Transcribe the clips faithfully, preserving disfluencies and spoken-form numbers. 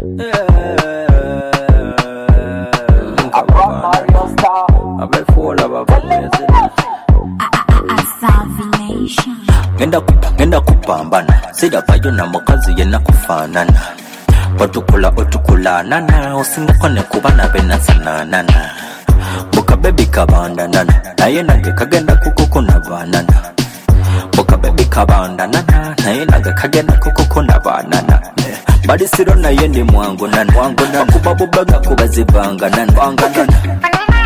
Ngenda kupa, ngenda kupambana sida payo na mukazi yena kufanana Otukula, otukula nana Osinga kone kubana bena sana nana Muka baby kabanda nana Na yenage kagenda kukukuna banana Muka baby kabanda nana Na yenage kagenda kukukuna banana Badi siro na yendi mwangu nana Mwangu nana Kubabubaga kubazibanga nana Mwangu nana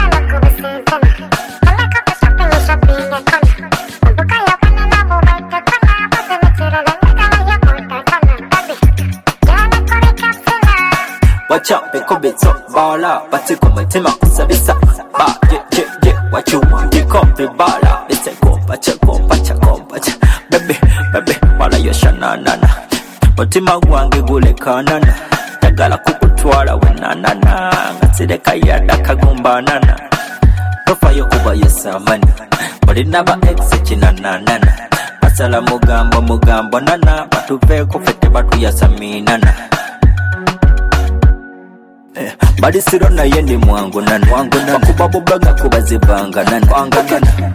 Watch out, pick up it up, ball out, but take on my team up, so this up, bah, yeah, yeah, yeah, what you want, pick up the ball out, it's a go, but you go, but you go, but you, baby, baby, wala yo shana nana, but in my wangi gule kanana, tagala kukutwala wenanana, ngatide kaya daka gumba nana, tofa yo kuba yesamani, but it never exit nana nana, masala mugambo mugambo nana, batu veko fete batu yasami nana. Badi siro na yendi mwangu nana Mwangu nana Kubabubaga kubazibanga nana Mwangu nana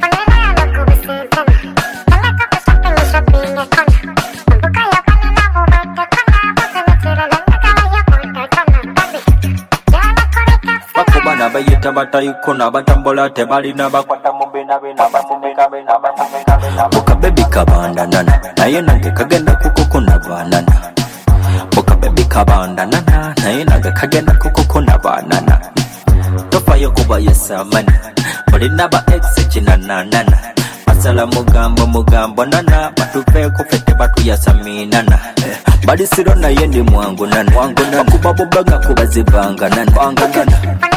Bakubana bayita batayikona batambola tebalina bakwata mubina bina basindika bina basindika bina Muka baby kabanda nana Na yenage kagenda kukukuna banana Muka baby kabanda nana Na yenage kagenda kukukuna banana Tofa yo kuba yesamani Bali naba exit nana nana Masala mugambo mugambo nana Batuve kufete batu yasami nana Badi siro na yendi mwangu nana Mwangu nana Kubabubaga kubazibanga nana Mwangu nana